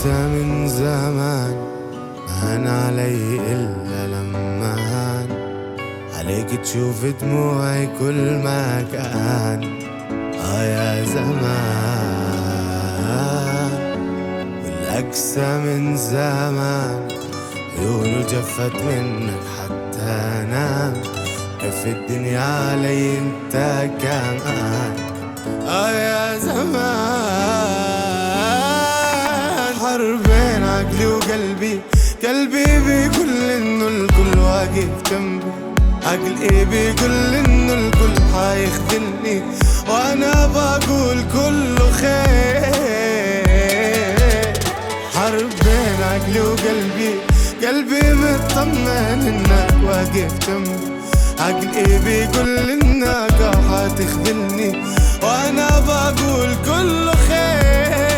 من زمان هان علي إلا لما هان عليك تشوف دموعي كل ما كان. يا زمان والأقسى من زمان عيونه جفت منك حتى نام. كف الدنيا علي انت كمان. يا زمان حرب بين عقلي وقلبي، قلبي بيقول انه الكل واقف جنبي، عقلي بيقول انه الكل حيخذلني، وانا بقول كله خير. حرب بين عقلي وقلبي، قلبي مطمن انك واقف جنبي، عقلي بيقول انك حتخذلني، وانا بقول كله خير.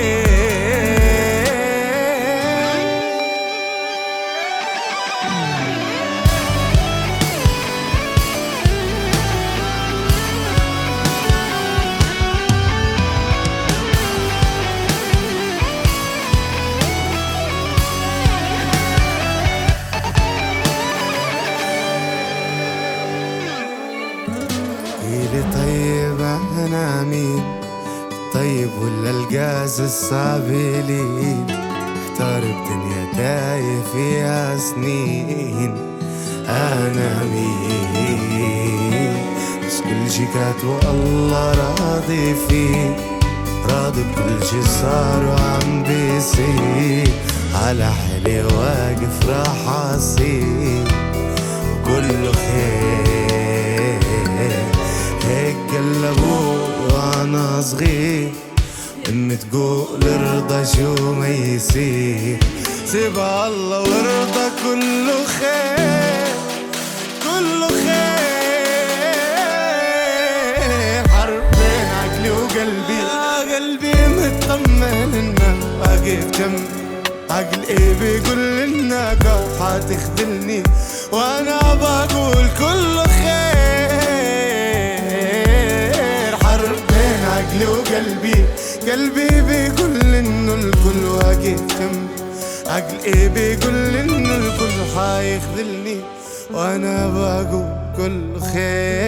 قيلي طيب أنا مين؟ طيب ولا القاس الصعب لي؟ احتار بدنيا تايه فيها سنين. أنا مين؟ بس كل شي كاتبه الله راضي فيه، راضي بكل شي صار وعم بيصير، على حالي واقف راح أصير وكله خير. هيك قلبوا وانا صغير، امي تقول ارضى شو ما يصير، سيبها الله وارضى كله خير، كله خير. حرب بين عقلي وقلبي، قلبي مطمن انك واقف جنبي، عقلي بيقول انك حتخذلني، وانا بقول كله خير. حرب بين عقلي وقلبي، قلبي بيقول انه الكل واقف جنبي، عقلي بيقول انه الكل حيخذلني، وانا بقول كله خير.